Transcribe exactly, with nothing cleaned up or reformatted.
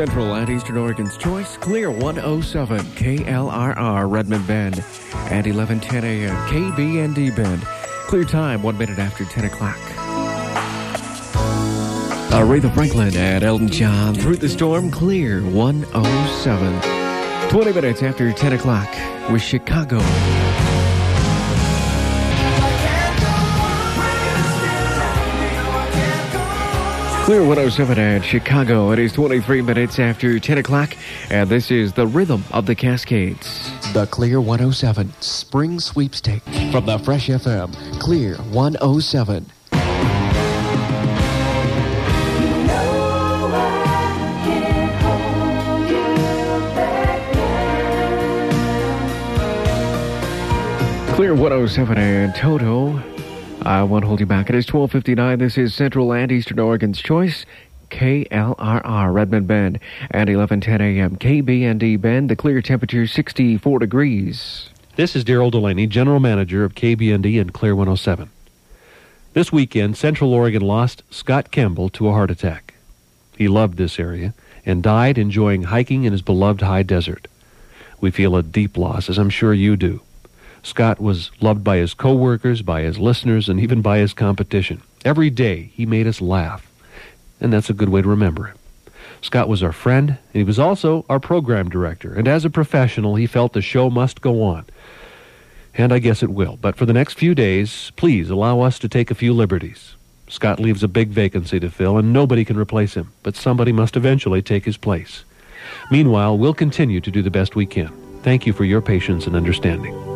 Central and Eastern Oregon's choice, Clear one oh seven K L R R Redmond Bend and eleven ten a.m. K B N D Bend. Clear time, one minute after ten o'clock. Aretha Franklin and Elton John, Through the Storm, Clear one oh seven. twenty minutes after ten o'clock with Chicago. Clear one oh seven at Chicago. It is twenty-three minutes after ten o'clock, and this is the Rhythm of the Cascades. The Clear one oh seven Spring Sweepstake from the Fresh F M. Clear one oh seven. Clear one oh seven and Toto. I won't hold you back. It is twelve fifty-nine. This is Central and Eastern Oregon's choice. K L R R Redmond Bend and eleven ten a.m. K B N D Bend. The clear temperature sixty-four degrees. This is Daryl Delaney, General Manager of K B N D and Clear one oh seven. This weekend, Central Oregon lost Scott Campbell to a heart attack. He loved this area and died enjoying hiking in his beloved high desert. We feel a deep loss, as I'm sure you do. Scott was loved by his co-workers, by his listeners, and even by his competition. Every day, he made us laugh, and that's a good way to remember him. Scott was our friend, and he was also our program director, and as a professional, he felt the show must go on. And I guess it will, but for the next few days, please allow us to take a few liberties. Scott leaves a big vacancy to fill, and nobody can replace him, but somebody must eventually take his place. Meanwhile, we'll continue to do the best we can. Thank you for your patience and understanding.